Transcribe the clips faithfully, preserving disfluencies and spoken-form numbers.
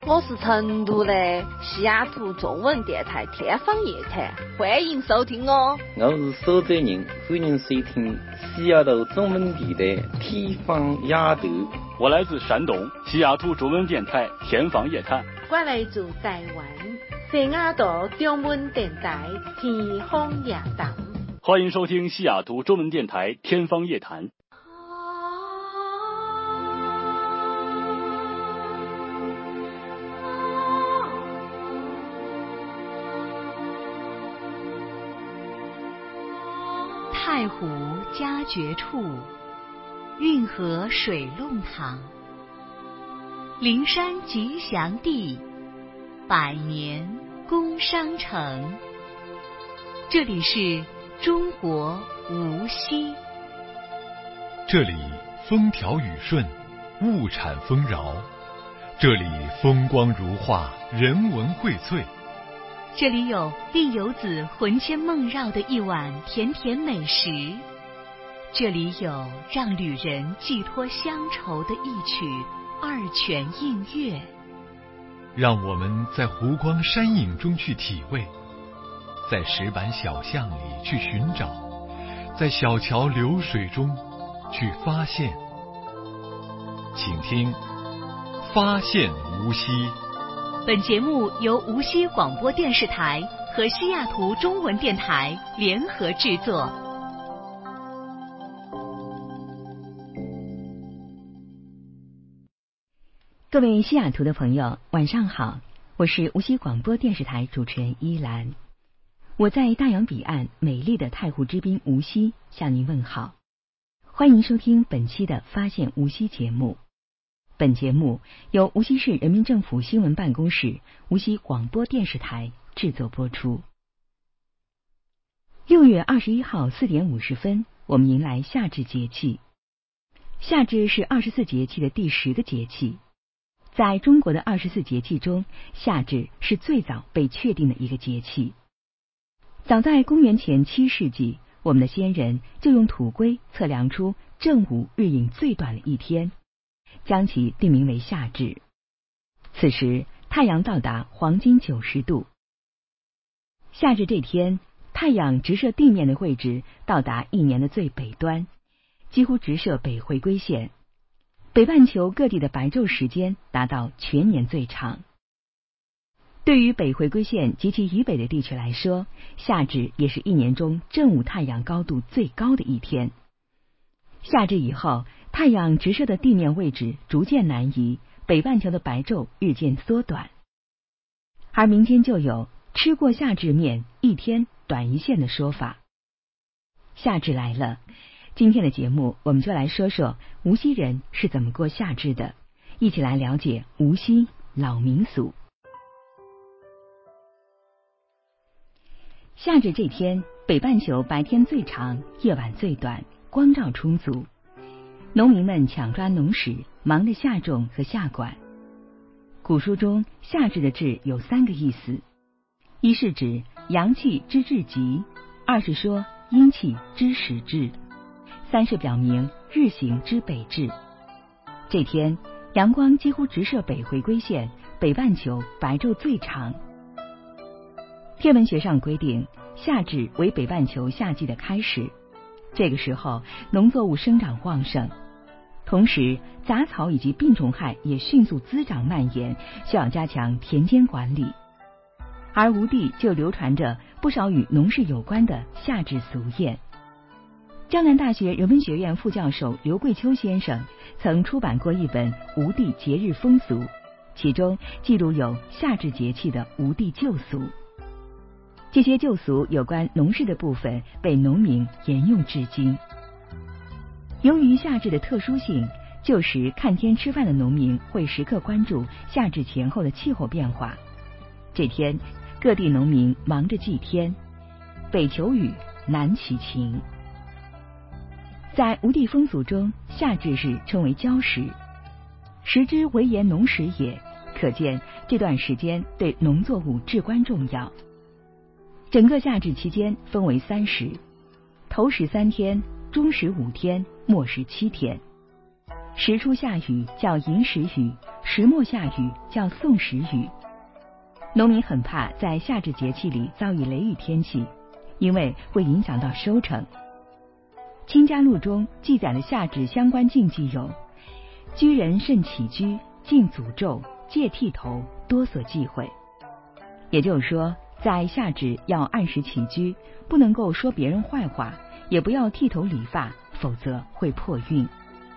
我是成都的西雅图中文电台天方夜谭，欢迎收听哦。 我是苏州人，欢迎收听西雅图中文电台天方夜谭。 我来自山东西雅图中文电台天方夜谭。 我来自台湾西雅图中文电台天方夜谭。 欢迎收听西雅图中文电台天方夜谭。 太湖佳绝处，运河水弄堂，灵山吉祥地，百年工商城。这里是中国无锡。 这里风调雨顺，物产丰饶。这里风光如画，人文荟萃。 这里有令游子魂牵梦绕的一碗甜甜美食，这里有让旅人寄托乡愁的一曲二泉映月。 让我们在湖光山影中去体味，在石板小巷里去寻找，在小桥流水中去发现。请听《发现无锡》。 本节目由无锡广播电视台和西雅图中文电台联合制作。 各位西雅图的朋友，晚上好，我是无锡广播电视台主持人依兰。我在大洋彼岸美丽的太湖之滨无锡向您问好，欢迎收听本期的发现无锡节目。本节目由无锡市人民政府新闻办公室、无锡广播电视台制作播出。六月二十一号四点五十分，我们迎来夏至节气。夏至是二十四节气的第十个节气。在中国的二十四节气中，夏至是最早被确定的一个节气。早在公元前七世纪，我们的先人就用土圭测量出正午日影最短的一天，将其定名为夏至。此时太阳到达黄金九十度。夏至这天，太阳直射地面的位置到达一年的最北端，几乎直射北回归线。北半球各地的白昼时间达到全年最长。对于北回归线及其以北的地区来说，夏至也是一年中正午太阳高度最高的一天。夏至以后，太阳直射的地面位置逐渐南移，北半球的白昼日渐缩短。而民间就有吃过夏至面，一天短一线的说法。夏至来了，今天的节目我们就来说说无锡人是怎么过夏至的，一起来了解无锡老民俗。夏至这天，北半球白天最长，夜晚最短，光照充足。农民们抢抓农时，忙着下种和下管。古书中夏至的至有三个意思，一是指阳气之至极，二是说阴气之始至，三是表明日行之北至。这天阳光几乎直射北回归线，北半球白昼最长。天文学上规定，夏至为北半球夏季的开始，这个时候农作物生长旺盛，同时杂草以及病虫害也迅速滋长蔓延，需要加强田间管理。而吴地就流传着不少与农事有关的夏至俗谚。江南大学人文学院副教授刘桂秋先生曾出版过一本《吴地节日风俗》，其中记录有夏至节气的吴地旧俗。这些旧俗有关农事的部分被农民沿用至今。由于夏至的特殊性，旧时看天吃饭的农民会时刻关注夏至前后的气候变化。这天，各地农民忙着祭天，北求雨，南祈晴。在吴地风俗中，夏至是称为交时，时之为言农时也，可见这段时间对农作物至关重要。整个夏至期间分为三时，头十三天，中十五天，末十七天。 时初下雨叫寅时雨，时末下雨叫宋时雨。农民很怕在夏至节气里遭遇雷雨天气，因为会影响到收成。清嘉录中记载的夏至相关禁忌有：居人慎起居，禁诅咒，戒剃头，多所忌讳。也就是说，在夏至要按时起居，不能够说别人坏话，也不要剃头理发，否则会破运。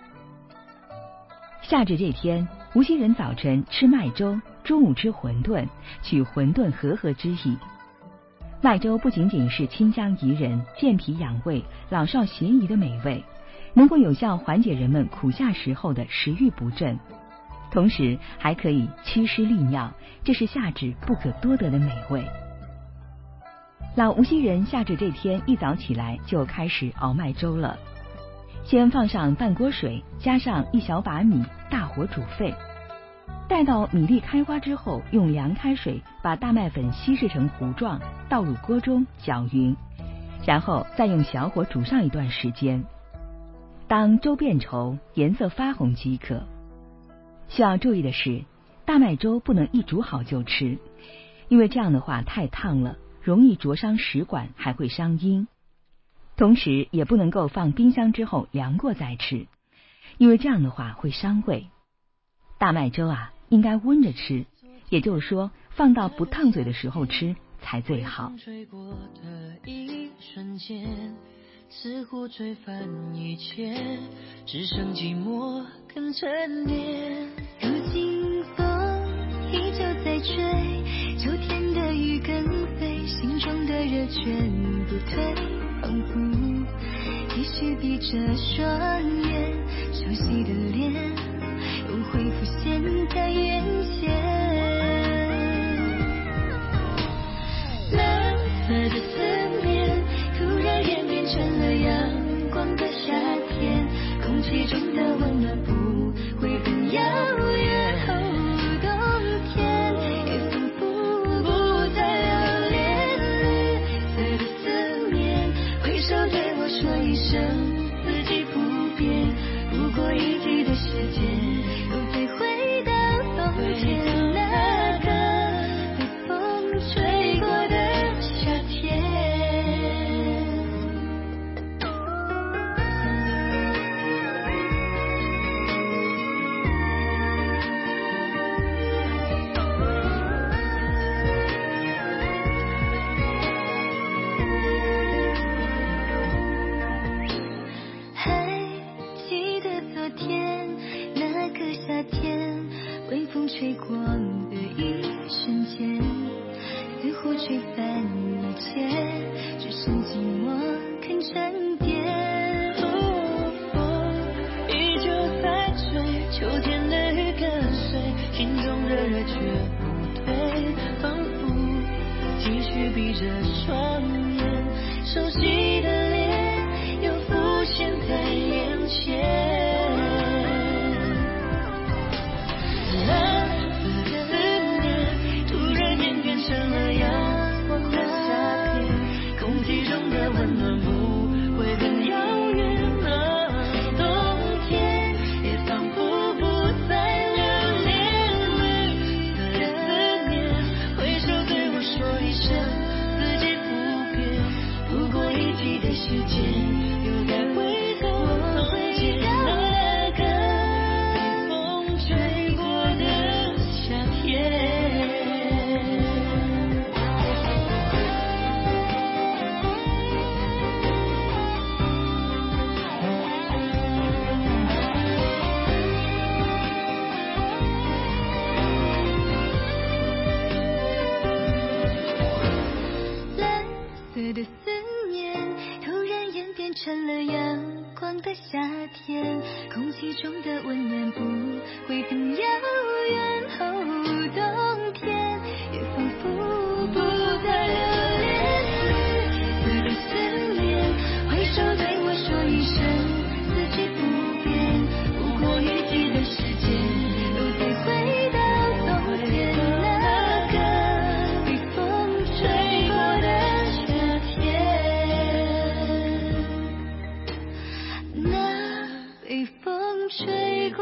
夏至这天，无锡人早晨吃麦粥，中午吃馄饨，取馄饨和合之意。麦粥不仅仅是清香宜人、健脾养胃、老少咸宜的美味，能够有效缓解人们苦夏时候的食欲不振，同时还可以祛湿利尿，这是夏至不可多得的美味。老无锡人夏至这天一早起来就开始熬麦粥了。先放上半锅水，加上一小把米，大火煮沸。待到米粒开花之后，用凉开水把大麦粉稀释成糊状，倒入锅中搅匀，然后再用小火煮上一段时间。当粥变稠，颜色发红即可。需要注意的是，大麦粥不能一煮好就吃，因为这样的话太烫了，容易灼伤食管，还会伤阴。同时也不能够放冰箱之后凉过再吃，因为这样的话会伤胃。大麦粥啊，应该温着吃，也就是说放到不烫嘴的时候吃才最好。 似乎吹翻一切，只剩寂寞跟沉淀。如今风依旧在吹，秋天的雨更飞，心中的热全不退，仿佛继续闭着双眼，熟悉的脸又会浮现在眼前。蓝色的思念突然演变成了阳光的夏天，空气中的温暖不会很遥远，哦，冬天也仿佛不再留恋。绿色的思念挥手对我说一声，四季不变，不过一季的时间，又再回到从前那个被风吹过的夏天。吹过的一瞬间，似乎吹翻一切，只剩寂寞肯沉淀。风依旧在吹，秋天的雨跟随，心中的热却不退，仿佛继续闭着双眼，熟悉的脸又浮现在眼前。温暖不会很遥远啊，冬天也仿佛不再留恋。绿色的思念挥手对我说一声，四季不变，不过一季的时间，又该回头从前那个被风吹过的夏天。的思念突然演变成了阳光的夏天，空气中的温暖不会很遥远，哦，冬天也仿佛不再留恋。绿色的思念挥手对我说一声，四季不变，不过一季的时间，又再回到从前那个被风吹过的那被风吹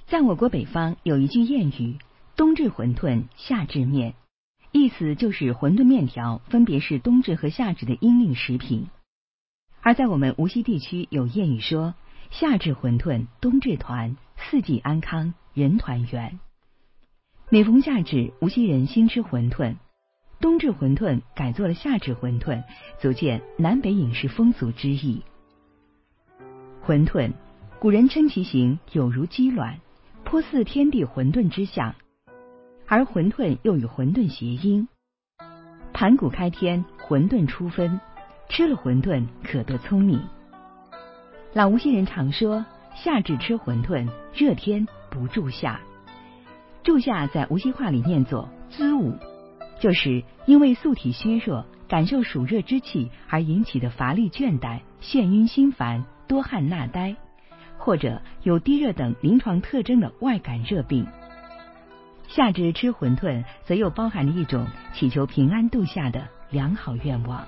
在我国北方有一句谚语，冬至馄饨，夏至面，意思就是馄饨面条分别是冬至和夏至的阴令食品。而在我们无锡地区有谚语说，夏至馄饨，冬至团，四季安康，人团圆。每逢夏至，无锡人兴吃馄饨，冬至馄饨改做了夏至馄饨，足见南北饮食风俗之异。馄饨，古人称其形有如鸡卵，颇似天地混沌之象，而馄饨又与混沌谐音。盘古开天，混沌初分，吃了馄饨可得聪明。老无锡人常说，夏至吃馄饨，热天不住夏。住夏在无锡话里念作滋午，就是因为素体虚弱，感受暑热之气而引起的乏力倦怠、眩晕心烦、多汗纳呆，或者有低热等临床特征的外感热病。夏至吃馄饨，则又包含了一种祈求平安度夏的良好愿望。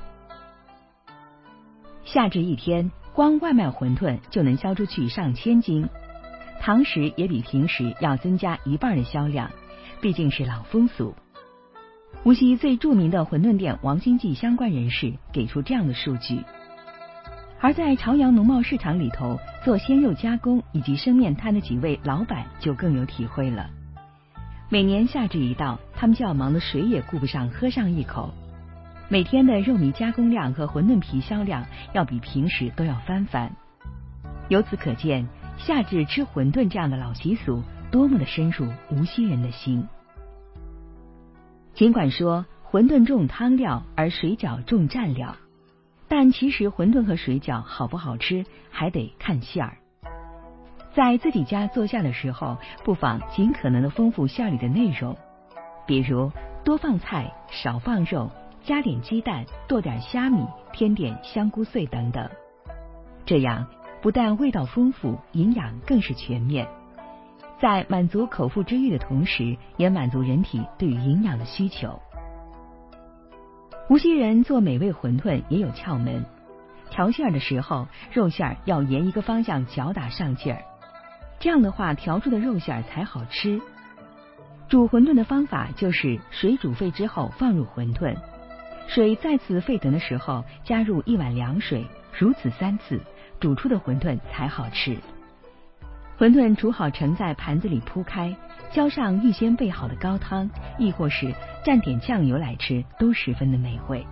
夏至一天，光外卖馄饨就能销出去上千斤，堂食也比平时要增加一半的销量，毕竟是老风俗。无锡最著名的馄饨店王兴记相关人士给出这样的数据。而在朝阳农贸市场里头做鲜肉加工以及生面摊的几位老板就更有体会了。每年夏至一到，他们就要忙得水也顾不上喝上一口，每天的肉糜加工量和馄饨皮销量要比平时都要翻番。由此可见，夏至吃馄饨这样的老习俗多么的深入无锡人的心。尽管说馄饨重汤料而水饺重蘸料，但其实馄饨和水饺好不好吃还得看馅儿。在自己家做馅的时候，不妨尽可能的丰富馅里的内容，比如多放菜，少放肉，加点鸡蛋，剁点虾米，添点香菇碎等等。这样不但味道丰富，营养更是全面，在满足口腹之欲的同时，也满足人体对于营养的需求。无锡人做美味馄饨也有窍门，调馅的时候，肉馅要沿一个方向搅打上劲儿，这样的话调出的肉馅才好吃。煮馄饨的方法就是水煮沸之后放入馄饨，水再次沸腾的时候加入一碗凉水，如此三次，煮出的馄饨才好吃。馄饨煮好盛在盘子里铺开，浇上预先备好的高汤，亦或是蘸点酱油来吃，都十分的美味。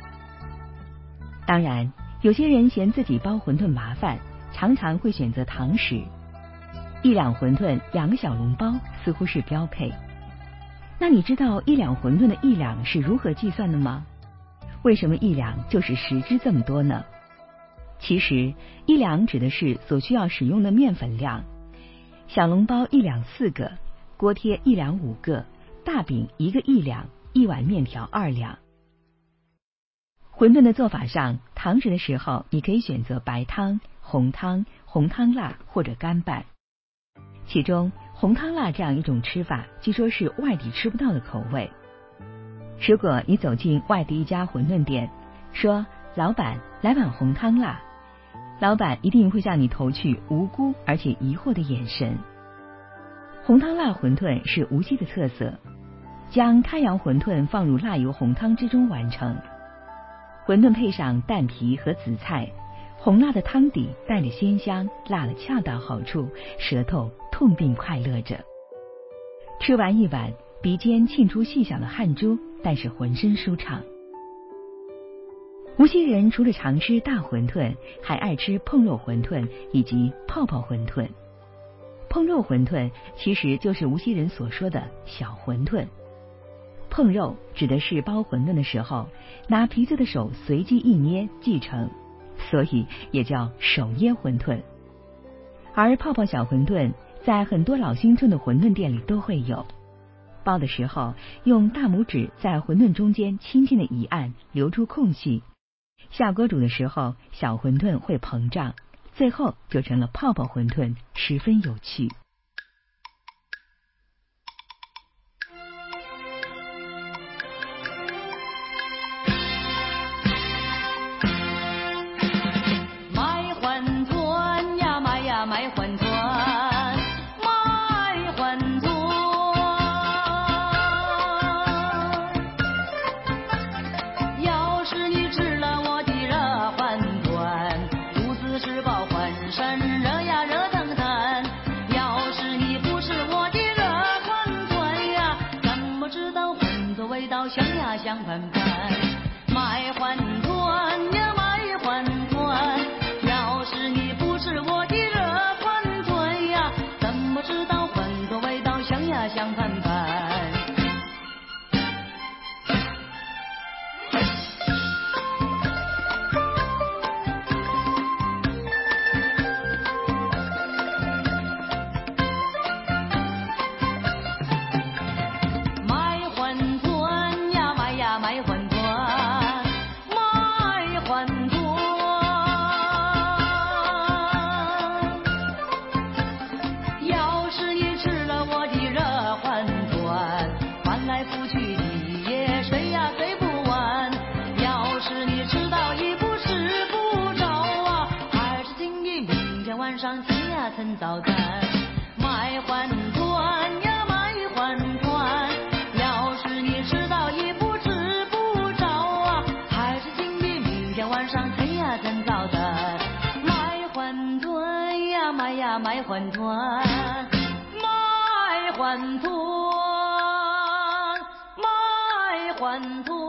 当然，有些人嫌自己包馄饨麻烦，常常会选择堂食。一两馄饨两个小笼包似乎是标配。那你知道一两馄饨的一两是如何计算的吗？为什么一两就是十只这么多呢？其实一两指的是所需要使用的面粉量，小笼包一两四个，锅贴一两五个，大饼一个一两，一碗面条二两。馄饨的做法上，堂食的时候你可以选择白汤、红汤、红汤辣或者干拌。其中红汤辣这样一种吃法，据说是外地吃不到的口味。如果你走进外地一家馄饨店，说老板来碗红汤辣，老板一定会向你投去无辜而且疑惑的眼神。红汤辣馄饨是无锡的特色，将开阳馄饨放入辣油红汤之中完成。馄饨配上蛋皮和紫菜，红辣的汤底带着鲜香，辣的恰到好处，舌头痛并快乐着。吃完一碗，鼻尖沁出细小的汗珠，但是浑身舒畅。无锡人除了常吃大馄饨，还爱吃碰肉馄饨以及泡泡馄饨。碰肉馄饨其实就是无锡人所说的小馄饨。碰肉指的是包馄饨的时候，拿皮子的手随机一捏即成，所以也叫手捏馄饨。而泡泡小馄饨在很多老新村的馄饨店里都会有，包的时候用大拇指在馄饨中间轻轻的一按，留出空隙，下锅煮的时候小馄饨会膨胀，最后就成了泡泡馄饨，十分有趣。 卖馄饨呀卖呀卖馄饨，卖想呀想盼盼，买还团呀买还团，要是你不吃我的热还团呀，怎么知道馄饨味道香呀香盼盼？趁早餐，买还团呀买还团，要是你吃到一不吃不着啊，还是请你明天晚上趁呀趁早餐，买还团呀买呀买还团，买还团买还团。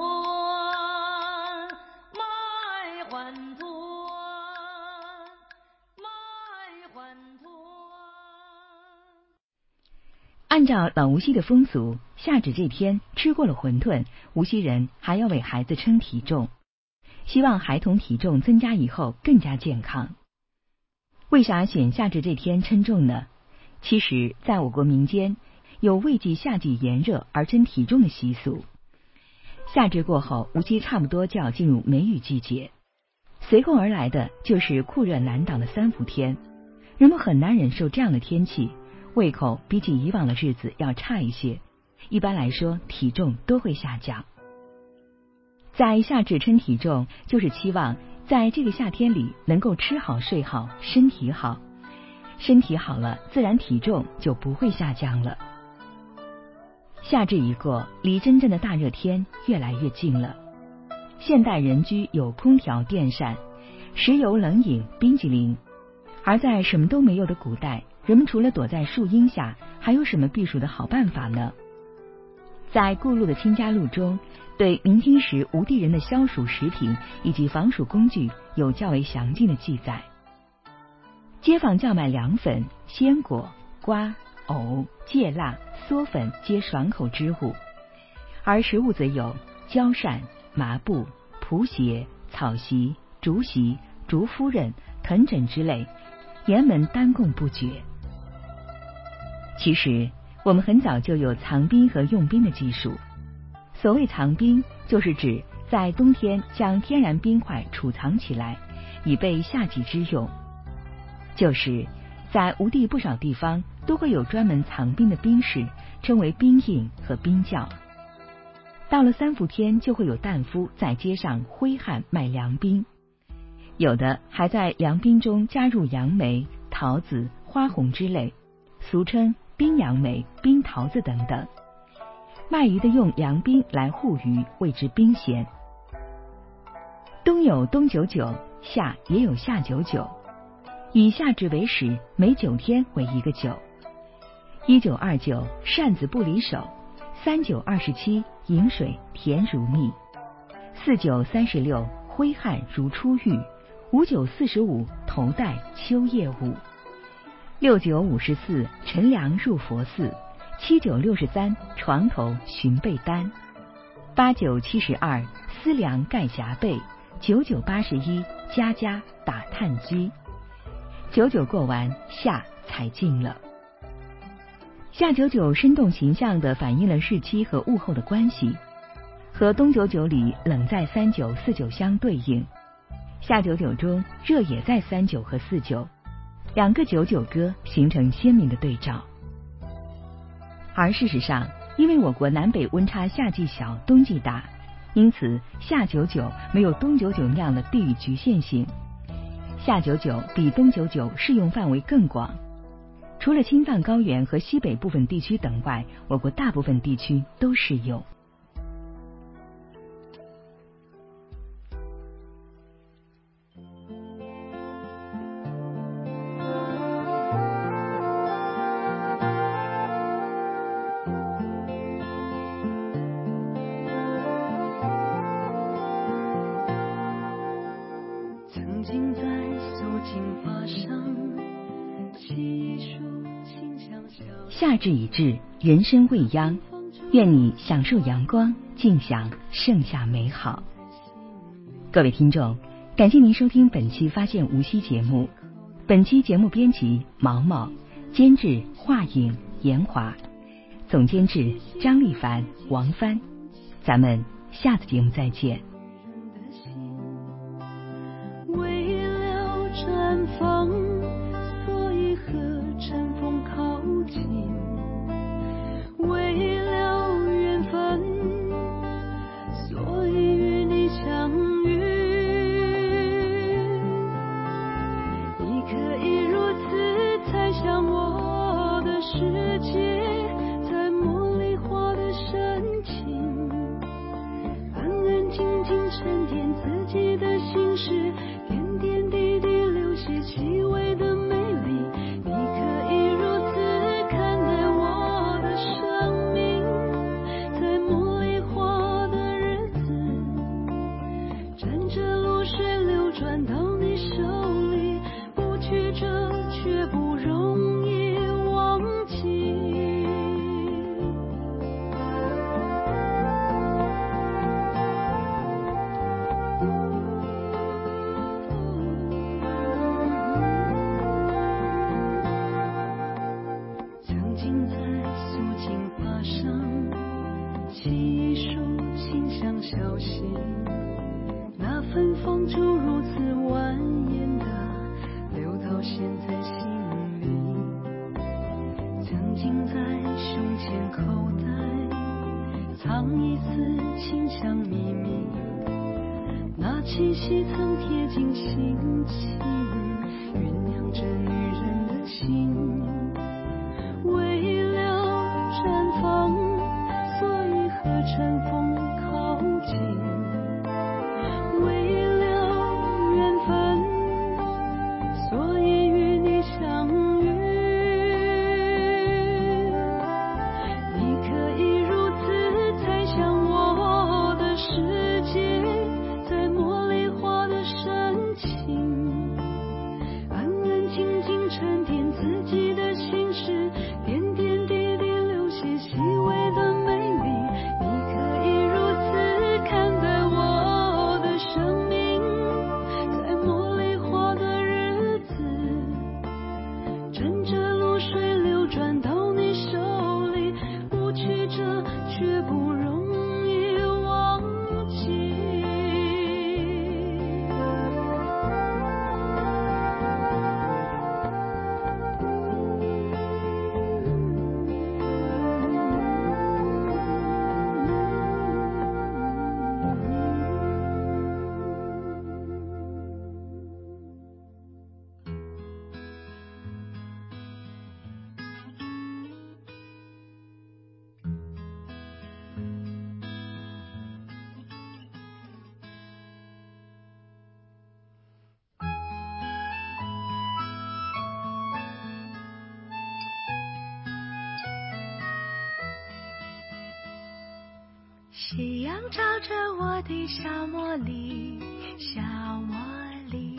按照老无锡的风俗，夏至这天吃过了馄饨，无锡人还要为孩子称体重，希望孩童体重增加以后更加健康。为啥选夏至这天称重呢？其实在我国民间有为忌夏季炎热而称体重的习俗。夏至过后，无锡差不多就要进入梅雨季节，随后而来的就是酷热难挡的三伏天，人们很难忍受这样的天气，胃口比起以往的日子要差一些，一般来说体重都会下降。在夏至称体重，就是期望在这个夏天里能够吃好睡好，身体好，身体好了，自然体重就不会下降了。夏至一过，离真正的大热天越来越近了。现代人居有空调电扇，石油冷饮冰激凌，而在什么都没有的古代，人们除了躲在树荫下，还有什么避暑的好办法呢？在顾禄的《清嘉录》中，对明清时吴地人的消暑食品以及防暑工具有较为详尽的记载。街坊叫卖凉粉、鲜果、瓜、藕、芥辣、嗦粉皆爽口之物，而食物则有焦扇、麻布、蒲鞋、草席、竹席、竹夫人、藤枕之类，沿门单供不绝。其实我们很早就有藏冰和用冰的技术。所谓藏冰，就是指在冬天将天然冰块储藏起来，以备夏季之用。就是在吴地不少地方都会有专门藏冰的冰室，称为冰印和冰窖。到了三伏天，就会有担夫在街上挥汗卖凉冰，有的还在凉冰中加入杨梅、桃子、花红之类，俗称冰杨梅、冰桃子等等。卖鱼的用凉冰来护鱼，谓之冰咸。冬有冬九九，夏也有夏九九，以夏至为始，每九天为一个九。一九二九，扇子不离手；三九二十七，饮水甜如蜜；四九三十六，挥汗如初浴；五九四十五，头戴秋叶舞；六九五十四，乘凉入佛寺；七九六十三，床头寻被单；八九七十二，思量盖夹被；九九八十一，家家打炭鸡。九九过完，夏才尽了。夏九九生动形象地反映了日期和物候的关系，和冬九九里冷在三九四九相对应。夏九九中热也在三九和四九，两个九九歌形成鲜明的对照。而事实上，因为我国南北温差夏季小，冬季大，因此夏九九没有冬九九那样的地域局限性。夏九九比冬九九适用范围更广，除了青藏高原和西北部分地区等外，我国大部分地区都适用。 夏至已至，人参未央，愿你享受阳光，尽享盛夏美好。各位听众，感谢您收听本期发现无锡节目。本期节目编辑毛毛，监制华影严华，总监制张丽凡、王帆。咱们下次节目再见。 为了绽放，所以和尘封靠近，为了缘分，所以与你相遇。你可以如此猜想我的世界，在茉莉花的深情，安安静静沉淀自己的心事，点点滴滴留下细微的美丽。你可以如此看待我的生命，在茉莉花的日子，沾着露水流转到你手里，不曲折却不容易忘记。曾经在素净花上沏一束清香小溪，那芬芳就如此蜿蜒的流到现在心里。曾经在胸前口袋藏一丝清香秘密，那气息曾贴近心情，酝酿着女人的心。为了绽放，所以和尘封靠近，为了缘分，所以与你相遇。你可以如此猜想我的世界，在茉莉花的深情，安安静静沉淀自己的心事，点点滴滴留下细微的美丽。你可以如此看待我的生命，在茉莉花的日子，沾着露水流转到你手里，不曲折却不容易忘记。夕阳照着我的小茉莉，小茉莉，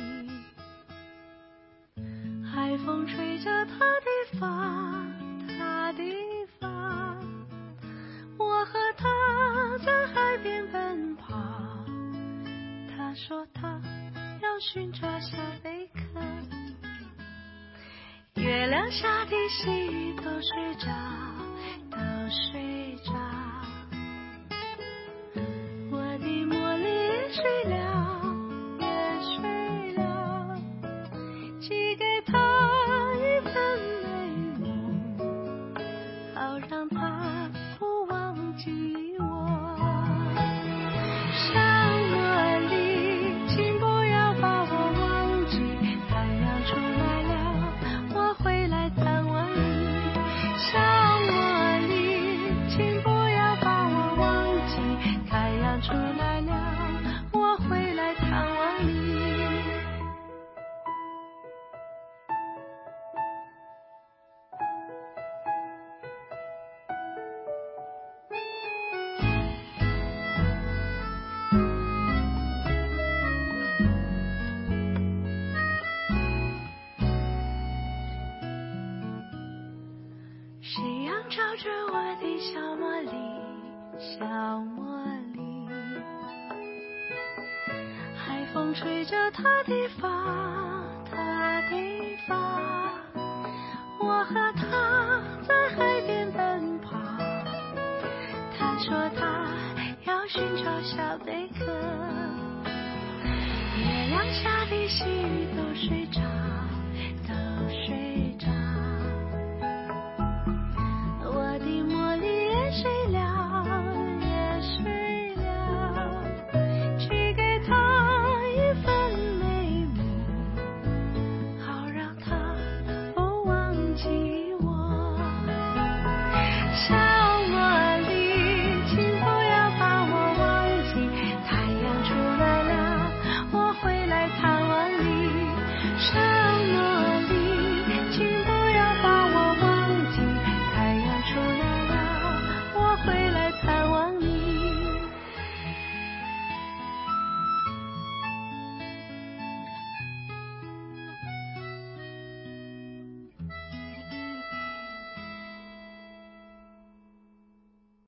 海风吹着她的发，她的发，我和她在海边奔跑，她说她要寻找小贝壳，月亮下的细雨都睡着，都睡着，睡了也睡了，寄给他一份美梦，好让他不忘记我。小茉莉，请不要把我忘记，太阳出来了，我会来探望你。小茉莉，请不要小茉莉，海风吹着她的发，她的发，我和她在海边奔跑，她说她要寻找小贝壳，月亮下的细雨都睡着，都睡